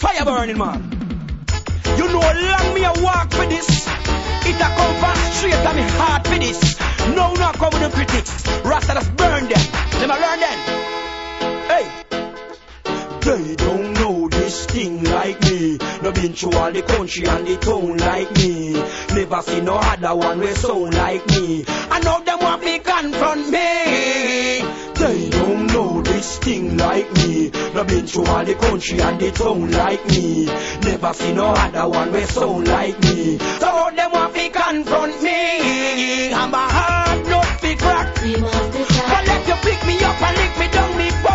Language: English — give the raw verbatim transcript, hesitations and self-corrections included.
Fire burning, man. You know long me a walk for this. It a come from straight to me heart for this. No, not come with the critics. Rasta just burn them. Them a learn them. Hey. They don't know this thing like me. No been through all the country and the town like me. Never seen no other one with sound like me. I know them want me confront me. They don't know this thing like me. No been through all the country and the town like me. Never seen no other one with sound like me. So them want me confront me. I'm a hard nut fi crack. But let you pick me up and lick me down me.